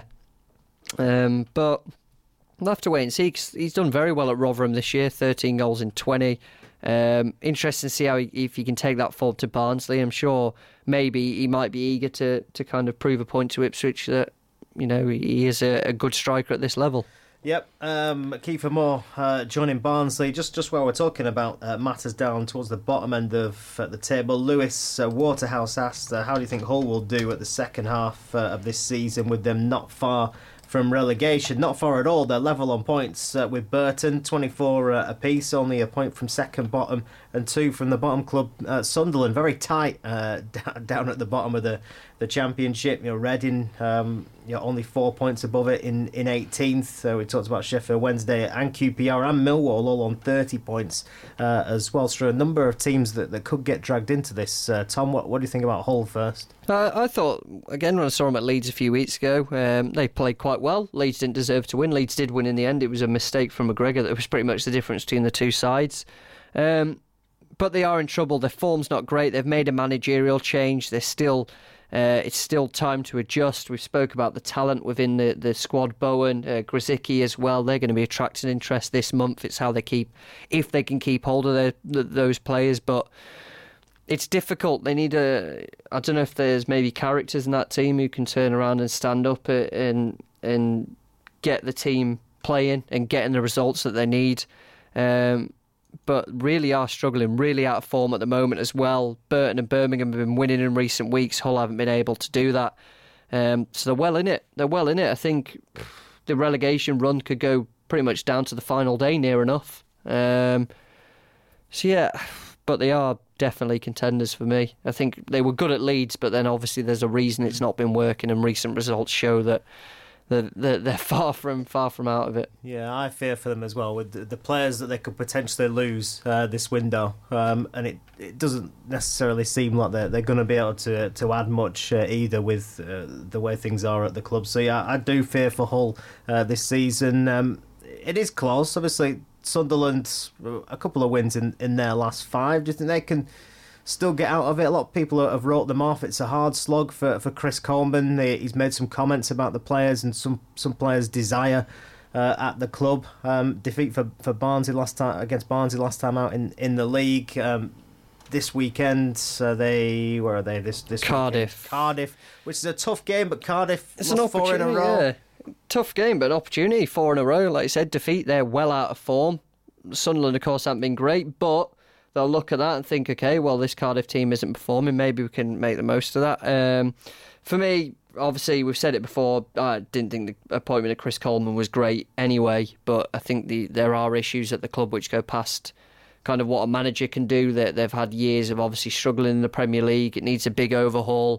But we'll have to wait and see, because he's done very well at Rotherham this year, 13 goals in 20. Interesting to see if he can take that forward to Barnsley. I'm sure maybe he might be eager to kind of prove a point to Ipswich that he is a good striker at this level. Yep, Kiefer Moore joining Barnsley. Just while we're talking about matters down towards the bottom end of the table, Lewis Waterhouse asked, how do you think Hull will do at the second half of this season with them not far from relegation? Not far at all. They're level on points with Burton, 24 apiece, only a point from second bottom and 2 from the bottom club, Sunderland. Very tight down at the bottom of the Championship. Reading only 4 points above it in 18th. We talked about Sheffield Wednesday and QPR and Millwall all on 30 points as well. So a number of teams that could get dragged into this. Tom, what do you think about Hull first? I thought, again, when I saw them at Leeds a few weeks ago, they played quite well. Leeds didn't deserve to win. Leeds did win in the end. It was a mistake from McGregor that was pretty much the difference between the two sides. But they are in trouble. Their form's not great. They've made a managerial change. They're still... it's still time to adjust. We've spoke about the talent within the squad. Bowen, Grzycki as well. They're going to be attracting interest this month. It's how they if they can keep hold of those players. But it's difficult. They need I don't know if there's maybe characters in that team who can turn around and stand up and get the team playing and getting the results that they need. But really are struggling, really out of form at the moment as well. Burton and Birmingham have been winning in recent weeks. Hull haven't been able to do that. So they're well in it. I think the relegation run could go pretty much down to the final day, near enough. So yeah, but they are definitely contenders for me. I think they were good at Leeds, but then obviously there's a reason it's not been working, and recent results show that they're far from out of it. Yeah, I fear for them as well with the players that they could potentially lose this window, and it doesn't necessarily seem like they're going to be able to add much either with the way things are at the club. So yeah, I do fear for Hull this season. It is close, obviously. Sunderland, a couple of wins in their last 5. Do you think they can still get out of it? A lot of people have wrote them off. It's a hard slog for Chris Coleman. He's made some comments about the players and some players' desire at the club. Defeat for Barnsley against Barnsley last time out in the league. This weekend, where are they? This Cardiff. Weekend? Cardiff, which is a tough game, but Cardiff it's lost 4 in a row. Yeah. Tough game, but an opportunity, 4 in a row. Like I said, defeat, they're well out of form. Sunderland, of course, haven't been great, but they'll look at that and think, okay, well, this Cardiff team isn't performing. Maybe we can make the most of that. For me, obviously, we've said it before, I didn't think the appointment of Chris Coleman was great anyway, but I think there are issues at the club which go past kind of what a manager can do. They've had years of obviously struggling in the Premier League. It needs a big overhaul.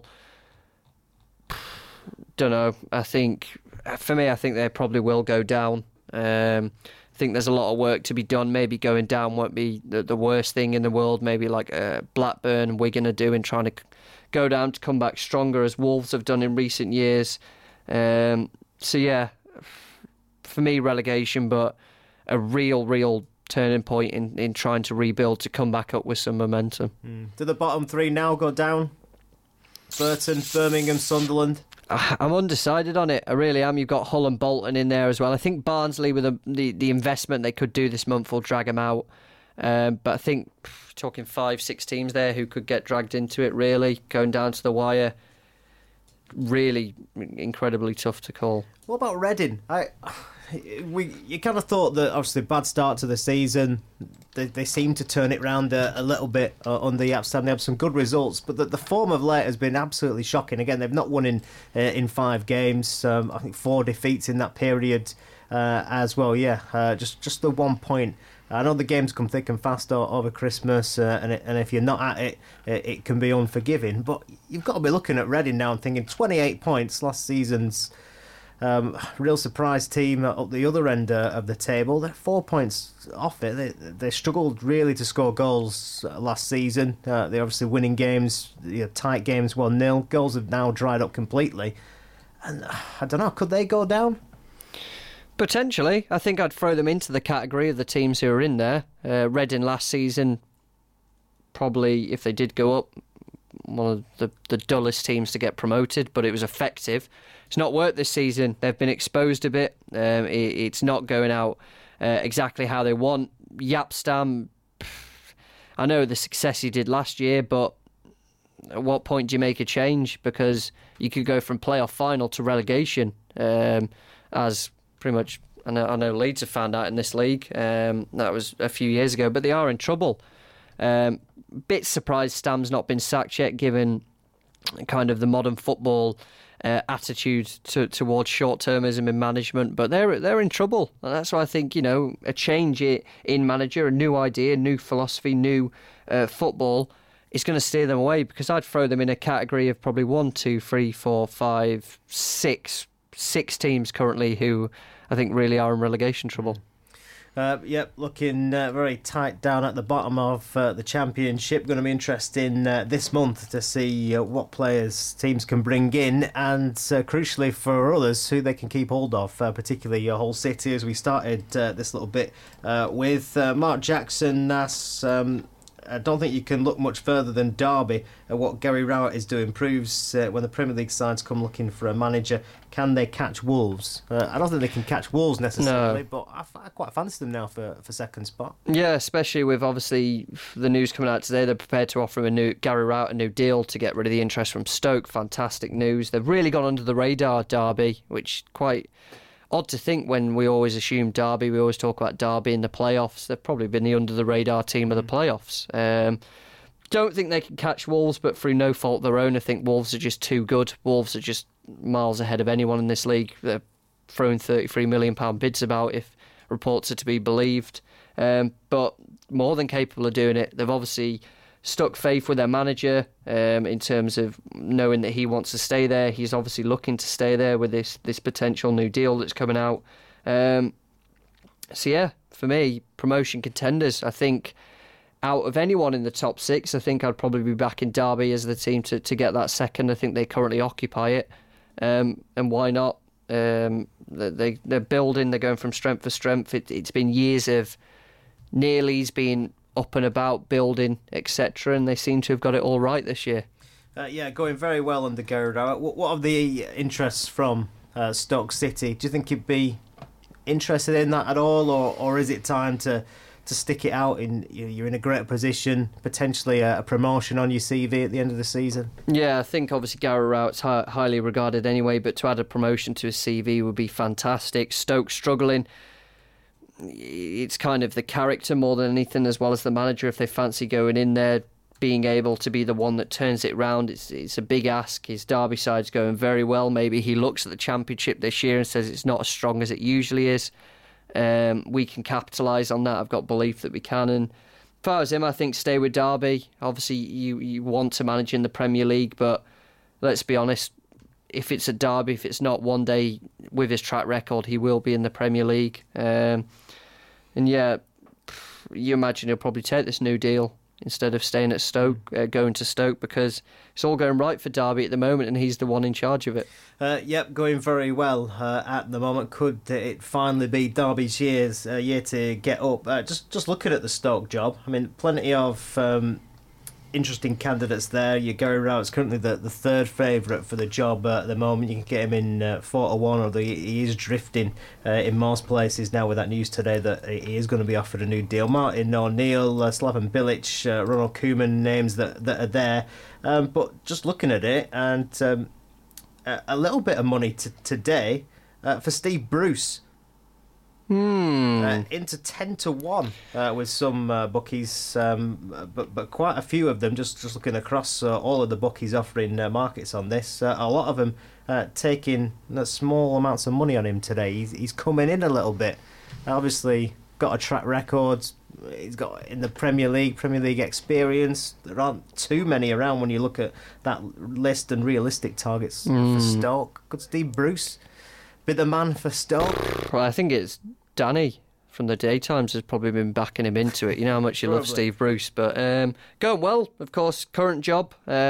Don't know. For me, I think they probably will go down. I think there's a lot of work to be done. Maybe going down won't be the worst thing in the world. Maybe like Blackburn and Wigan are doing, trying to go down to come back stronger, as Wolves have done in recent years. So yeah, for me, relegation, but a real turning point in trying to rebuild, to come back up with some momentum. Do the bottom 3 now go down? Burton, Birmingham, Sunderland? I'm undecided on it. I really am. You've got Hull and Bolton in there as well. I think Barnsley, with the investment they could do this month, will drag them out. But I think talking 5-6 teams there who could get dragged into it, really, going down to the wire. Really incredibly tough to call. What about Reading? You kind of thought that, obviously, bad start to the season. They seem to turn it round a little bit under Jaap Stam. They have some good results, but the form of late has been absolutely shocking. Again, they've not won in 5 games. I think 4 defeats in that period as well. Just the 1 point. I know the games come thick and fast over Christmas, and if you're not at it, it can be unforgiving. But you've got to be looking at Reading now and thinking 28 points last season's. Real surprise team up the other end of the table. They're 4 points off it. They struggled really to score goals last season. They're obviously winning games, tight games 1-0. Goals have now dried up completely. And I don't know, could they go down? Potentially. I think I'd throw them into the category of the teams who are in there. Reading last season, probably, if they did go up, one of the dullest teams to get promoted, but it was effective. It's not worked this season. They've been exposed a bit. It's not going out exactly how they want. Jaap Stam, I know the success he did last year, but at what point do you make a change? Because you could go from playoff final to relegation, as pretty much I know Leeds have found out in this league. That was a few years ago, but they are in trouble. Bit surprised Stam's not been sacked yet, given kind of the modern football attitude towards short-termism in management, but they're in trouble, and that's why I think a change in manager, a new idea, new philosophy, new football is going to steer them away. Because I'd throw them in a category of probably 1, 2, 3, 4, 5, 6 teams currently who I think really are in relegation trouble. Looking very tight down at the bottom of the Championship. Going to be interesting this month to see what players teams can bring in, and crucially for others, who they can keep hold of, particularly Hull City, as we started this little bit with Mark Jackson. I don't think you can look much further than Derby. What Gary Rowett is doing proves when the Premier League sides come looking for a manager, can they catch Wolves? I don't think they can catch Wolves necessarily, but I quite fancy them now for second spot. Yeah, especially with obviously the news coming out today. They're prepared to offer him Gary Rowett a new deal to get rid of the interest from Stoke. Fantastic news. They've really gone under the radar, Derby, which quite odd to think when we always assume Derby. We always talk about Derby in the playoffs. They've probably been the under-the-radar team of the playoffs. Don't think they can catch Wolves, but through no fault of their own. I think Wolves are just too good. Wolves are just miles ahead of anyone in this league. They're throwing £33 million bids about, if reports are to be believed. But more than capable of doing it. They've obviously stuck faith with their manager in terms of knowing that he wants to stay there. He's obviously looking to stay there with this potential new deal that's coming out. For me, promotion contenders. I think out of anyone in the top 6, I think I'd probably be backing Derby as the team to get that second. I think they currently occupy it. And why not? They're building, they're going from strength to strength. It's been years of Nearly's been up and about, building, etc., and they seem to have got it all right this year. Going very well under Gary Rowett. What are the interests from Stoke City? Do you think you'd be interested in that at all, or is it time to stick it out? You're in a great position, potentially a promotion on your CV at the end of the season? Yeah, I think obviously Gary Rowett's highly regarded anyway, but to add a promotion to his CV would be fantastic. Stoke struggling. It's kind of the character more than anything, as well as the manager. If they fancy going in there, being able to be the one that turns it round, it's a big ask. His Derby side's going very well. Maybe he looks at the Championship this year and says it's not as strong as it usually is. We can capitalise on that. I've got belief that we can. And as far as him, I think stay with Derby. Obviously, you want to manage in the Premier League, but let's be honest, if it's at Derby, if it's not, one day with his track record, he will be in the Premier League. You imagine he'll probably take this new deal instead of staying at Stoke, going to Stoke, because it's all going right for Derby at the moment and he's the one in charge of it. Going very well at the moment. Could it finally be Derby's year to get up? Just looking at the Stoke job, I mean, plenty of interesting candidates there. Gary Rowett's currently the third favourite for the job at the moment. You can get him in 4-1, although he is drifting in most places now with that news today that he is going to be offered a new deal. Martin O'Neill, Slaven Bilic, Ronald Koeman, names that are there. But just looking at it, and a little bit of money today for Steve Bruce. into 10-1 with some bookies, but quite a few of them. Just looking across all of the bookies offering markets on this, a lot of them taking small amounts of money on him today. He's coming in a little bit. Obviously, got a track record. He's got in the Premier League experience. There aren't too many around when you look at that list and realistic targets for Stoke. Could Steve Bruce be the man for Stoke? Well, I think it's Danny from the Daytimes has probably been backing him into it. You know how much you love Steve Bruce, but going well, of course. Current job,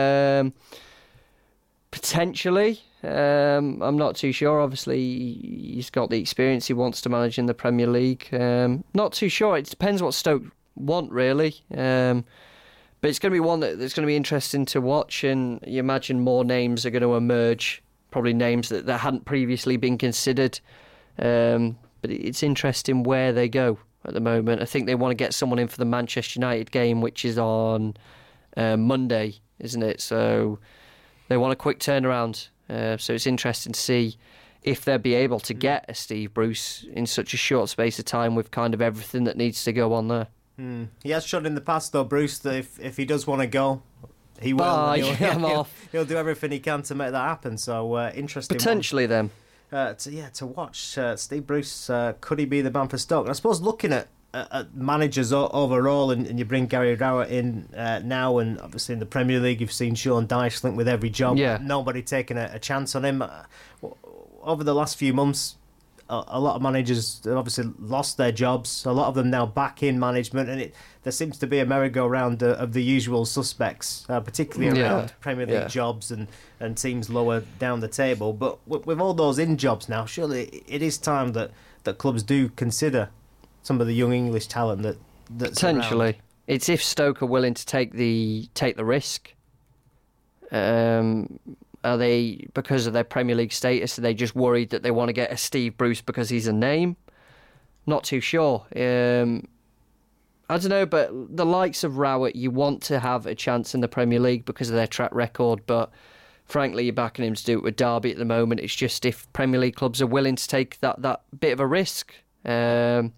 potentially. I'm not too sure. Obviously, he's got the experience he wants to manage in the Premier League. Not too sure. It depends what Stoke want, really. But it's going to be one that's going to be interesting to watch, and you imagine more names are going to emerge. Probably names that hadn't previously been considered. But it's interesting where they go at the moment. I think they want to get someone in for the Manchester United game, which is on Monday, isn't it? So they want a quick turnaround. So it's interesting to see if they'll be able to get a Steve Bruce in such a short space of time with kind of everything that needs to go on there. He has shown in the past, though, Bruce, that if he does want to go, he will. He'll do everything he can to make that happen. So interesting. Potentially, then. To watch Steve Bruce. Could he be the man for Stoke? And I suppose looking at managers overall, and you bring Gary Rowett in now, and obviously in the Premier League you've seen Sean Dyche linked with every job. Yeah. Nobody taking a chance on him. Over the last few months, a lot of managers have obviously lost their jobs. A lot of them now back in management, and there seems to be a merry-go-round of the usual suspects, particularly around Premier League jobs and teams lower down the table. But with all those in jobs now, surely it is time that clubs do consider some of the young English talent that's potentially around. It's if Stoke are willing to take the risk. Are they, because of their Premier League status, are they just worried that they want to get a Steve Bruce because he's a name? Not too sure. I don't know, but the likes of Rowett, you want to have a chance in the Premier League because of their track record, but frankly, you're backing him to do it with Derby at the moment. It's just if Premier League clubs are willing to take that bit of a risk. I'm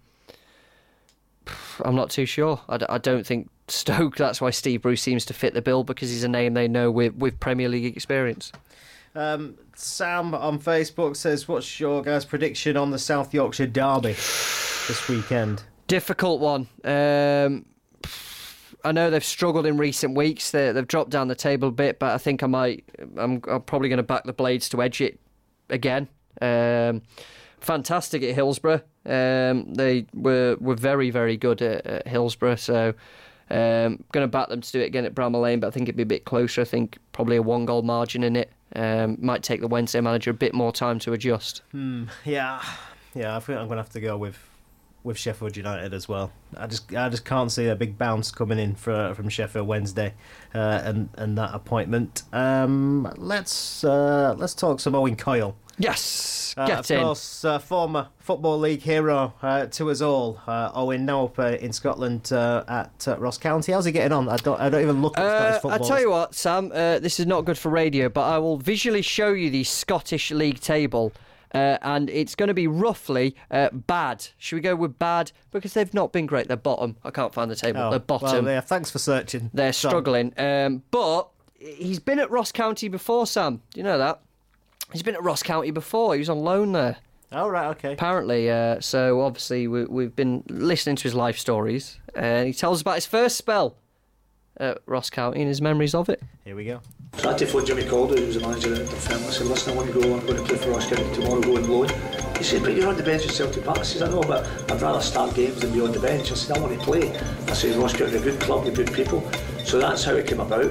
not too sure. I don't think Stoke, that's why Steve Bruce seems to fit the bill, because he's a name they know with Premier League experience. Sam on Facebook says, what's your guys' prediction on the South Yorkshire Derby this weekend? Difficult one. I know they've struggled in recent weeks. They've dropped down the table a bit, but I think I'm probably going to back the Blades to edge it again. Fantastic at Hillsborough. They were very, very good at Hillsborough, so going to back them to do it again at Bramall Lane, but I think it'd be a bit closer. I think probably a 1-goal margin in it. Might take the Wednesday manager a bit more time to adjust. Yeah, I think I'm going to have to go with Sheffield United as well. I just can't see a big bounce coming in from Sheffield Wednesday and that appointment. Let's talk some Owen Coyle. Yes, get in. Of course, former Football League hero to us all. Owen, now up in Scotland at Ross County. How's he getting on? I don't even look at Scottish football. I tell you what, Sam, this is not good for radio, but I will visually show you the Scottish League table. And it's going to be roughly bad. Should we go with bad? Because they've not been great. They're bottom. I can't find the table. They're bottom. Well, yeah, thanks for searching. They're struggling. But he's been at Ross County before, Sam. Do you know that? He's been at Ross County before. He was on loan there. Oh, right, okay. Apparently. So, obviously, we've been listening to his life stories. And he tells us about his first spell at Ross County and his memories of it. Here we go. So I had to phone Jimmy Calder, who was the manager at the firm. I said, listen, I want to go, I'm going to play for Ross County tomorrow, go on loan. He said, but you're on the bench at Celtic Park. I said, I know, but I'd rather start games than be on the bench. I said, I want to play. I said, Ross County are a good club, they're good people. So that's how it came about.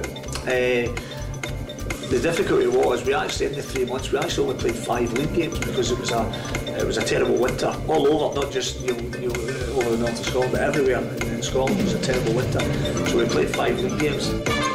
The difficulty was, we actually, in the 3 months, we actually only played 5 league games because it was a terrible winter. All over, not just over the north of Scotland, but everywhere in Scotland it was a terrible winter. So we played 5 league games.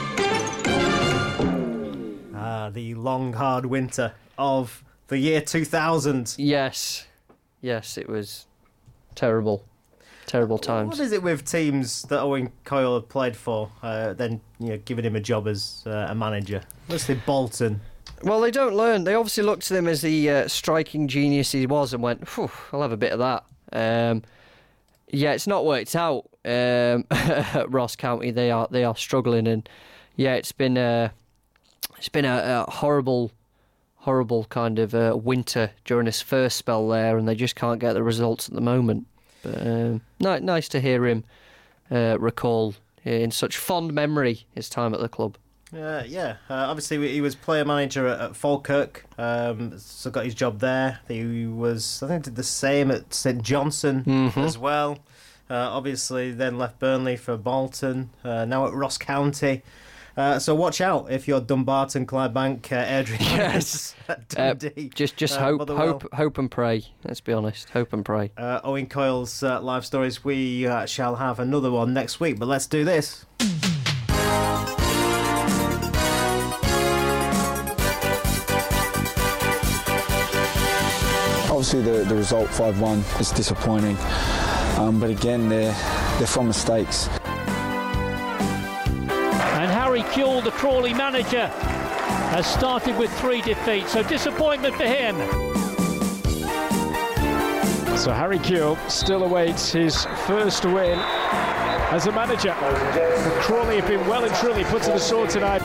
The long, hard winter of the year 2000. Yes, it was terrible. Terrible times. What is it with teams that Owen Coyle had played for, then giving him a job as a manager? Mostly Bolton. Well, they don't learn. They obviously looked to him as the striking genius he was and went, I'll have a bit of that. It's not worked out at Ross County. They are struggling, and it's been a horrible kind of winter during his first spell there, and they just can't get the results at the moment. But nice to hear him recall in such fond memory his time at the club. Obviously, he was player manager at Falkirk, so got his job there. He was, I think, did the same at St Johnson as well. Obviously, then left Burnley for Bolton. Now at Ross County. So watch out if you're Dumbarton, Clydebank, Airdrie. Yes, Dundee. Just hope and pray. Let's be honest, hope and pray. Owen Coyle's live stories. We shall have another one next week, but let's do this. Obviously, the result 5-1 is disappointing, but again, they're from mistakes. And Harry Kewell, the Crawley manager, has started with 3 defeats, so disappointment for him. So Harry Kewell still awaits his first win as a manager. Crawley have been well and truly put to the sword tonight.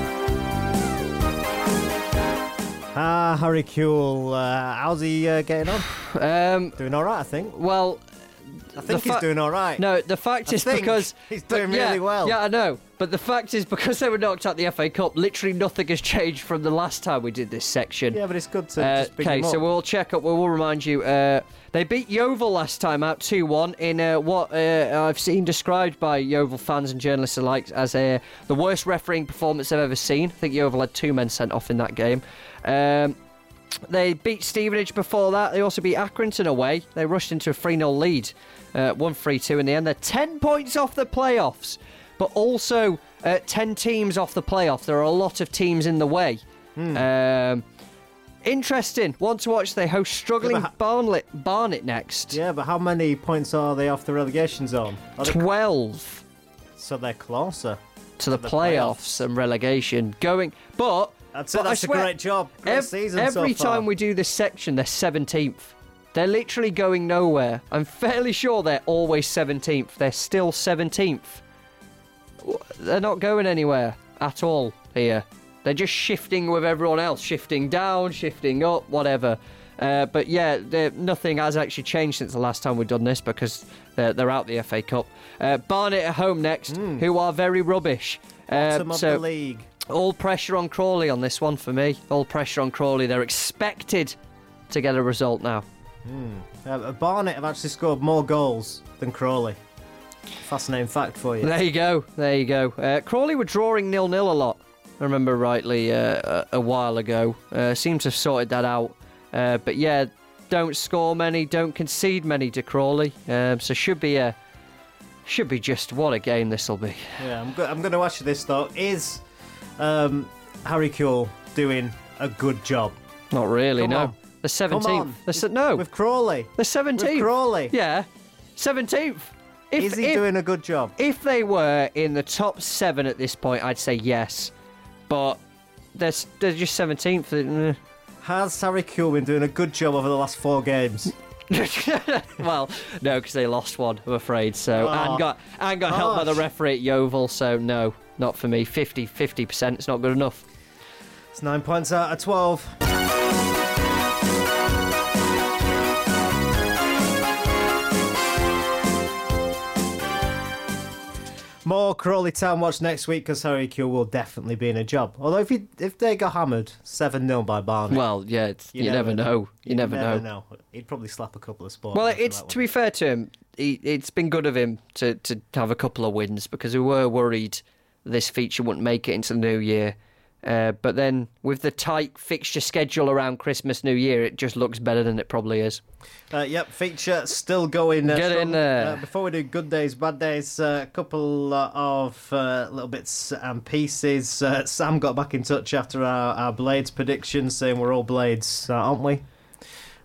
Harry Kewell, how's he getting on? Doing all right, I think. Well, I think he's doing all right. No, the fact is because he's doing really well. Yeah, I know. But the fact is, because they were knocked out the FA Cup, literally nothing has changed from the last time we did this section. Yeah, but it's good to just pick them up. So we'll check up. We'll remind you. They beat Yeovil last time out 2-1 in what I've seen described by Yeovil fans and journalists alike as the worst refereeing performance I've ever seen. I think Yeovil had 2 men sent off in that game. They beat Stevenage before that. They also beat Accrington away. They rushed into a 3-0 lead. Won 3-2 in the end. They're 10 points off the playoffs, but also 10 teams off the playoff. There are a lot of teams in the way. Interesting. One to watch. They host struggling Barnet next. Yeah, but how many points are they off the relegation zone? 12. So they're closer to the playoffs and relegation. But that's a great job. Great season every so far. time we do this section, they're 17th. They're literally going nowhere. I'm fairly sure they're always 17th. They're still 17th. They're not going anywhere at all here. They're just shifting with everyone else. Shifting down, shifting up, whatever. But yeah, nothing has actually changed since the last time we've done this because they're out the FA Cup. Barnet at home next, who are very rubbish. Bottom of the league. All pressure on Crawley on this one for me. All pressure on Crawley. They're expected to get a result now. Barnet have actually scored more goals than Crawley. Fascinating fact for you. There you go. Crawley were drawing 0-0 a lot, I remember rightly, a while ago. Seem to have sorted that out. But yeah, don't score many, don't concede many to Crawley. So should be just what a game this will be. Yeah, I'm going to ask you this though. Is Harry Kewell doing a good job? Not really, Come no. on. The 17th. No. With Crawley. The 17th. With Crawley. Yeah. 17th. Is he doing a good job? If they were in the top 7 at this point, I'd say yes. But they're just 17th. Has Harry Kewell been doing a good job over the last 4 games? Well, no, because they lost one, I'm afraid. So and got helped by the referee at Yeovil. So no, not for me. 50%. It's not good enough. It's 9 points out of 12. More Crawley Town Watch next week because Harry Kewell will definitely be in a job. Although if they got hammered 7-0 by Barnet, well, yeah, you never know. You never know. He'd probably slap a couple of sports. Well, it's to be fair to him, it's been good of him to have a couple of wins because we were worried this feature wouldn't make it into the new year. But then with the tight fixture schedule around Christmas, New Year, it just looks better than it probably is. Yep, feature still going. Get in there. Before we do good days, bad days, a couple of little bits and pieces. Sam got back in touch after our Blades prediction, saying we're all Blades, aren't we?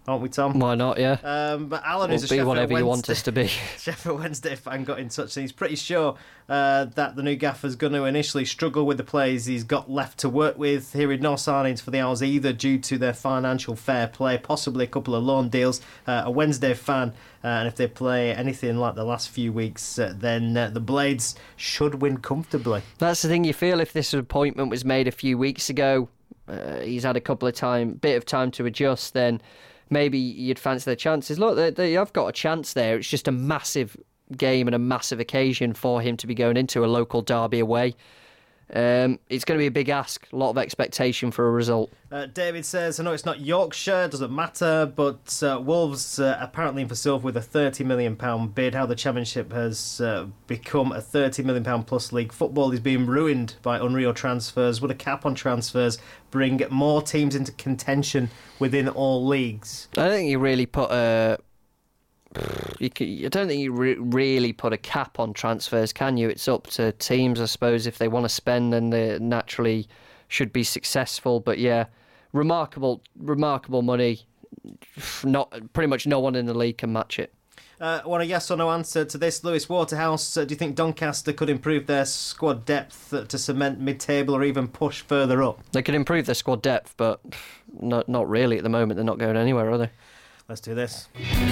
aren't we, Tom? Why not, yeah. But Alan is a be Sheffield whatever Wednesday, you want us to be. Sheffield Wednesday fan got in touch and he's pretty sure that the new gaffer's going to initially struggle with the players he's got left to work with. Hearing no signings for the Owls either due to their financial fair play, possibly a couple of loan deals. A Wednesday fan, and if they play anything like the last few weeks, then the Blades should win comfortably. That's the thing, you feel if this appointment was made a few weeks ago, he's had a bit of time to adjust, then maybe you'd fancy their chances. Look, they have got a chance there. It's just a massive game and a massive occasion for him to be going into a local derby away. It's going to be a big ask, a lot of expectation for a result. David says, I know it's not Yorkshire, doesn't matter, but Wolves apparently in for Silver with a £30 million bid. How the Championship has become a £30 million plus league. Football is being ruined by unreal transfers. Would a cap on transfers bring more teams into contention within all leagues? I don't think you really put a... I don't think you really put a cap on transfers, can you? It's up to teams, I suppose. If they want to spend, then they naturally should be successful. But yeah, remarkable money. Pretty much no one in the league can match it. I want a yes or no answer to this. Lewis Waterhouse, do you think Doncaster could improve their squad depth to cement mid-table or even push further up? They could improve their squad depth, but not really at the moment. They're not going anywhere, are they? Let's do this.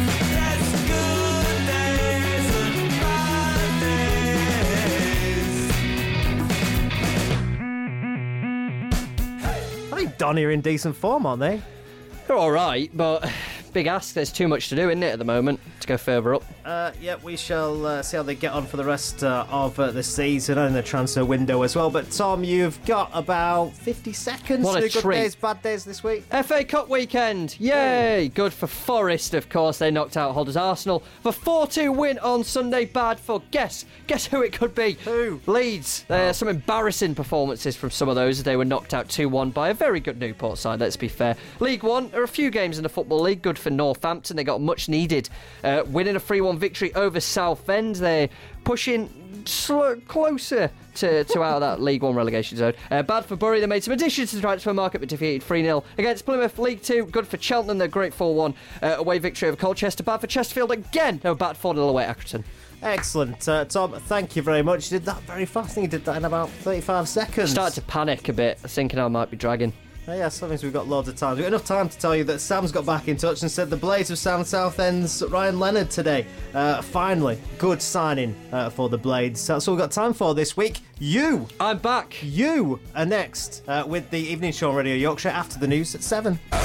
I think Donny are in decent form, aren't they? They're all right, but big ask. There's too much to do, isn't it, at the moment, to go further up? Yeah, we shall see how they get on for the rest of the season and the transfer window as well. But Tom, you've got about 50 seconds. What a good treat. days, bad days this week. FA Cup weekend, yay! Good for Forest, of course. They knocked out holders Arsenal. The 4-2 win on Sunday, bad for guess who it could be? Who? Leeds. Some embarrassing performances from some of those. They were knocked out 2-1 by a very good Newport side, let's be fair. League One, there are a few games in the Football League. Good for Northampton. They got much needed winning a 3-1 victory over Southend. They're pushing closer to out of that League One relegation zone. Bad for Bury. They made some additions to the transfer market but defeated 3-0 against Plymouth. League 2, good for Cheltenham. Their great 4-1 away victory over Colchester. Bad for Chesterfield again. They were bad 4-0 away at Accrington. Excellent. Tom, thank you very much. You did that very fast. I think you did that in about 35 seconds. Started to panic a bit, thinking I might be dragging. Yes, that means we've got loads of time. We've got enough time to tell you that Sam's got back in touch and said the Blades have signed Southend's Ryan Leonard today. Finally, good signing for the Blades. That's all we've got time for this week. I'm back. You are next with the Evening Show on Radio Yorkshire after the news at 7.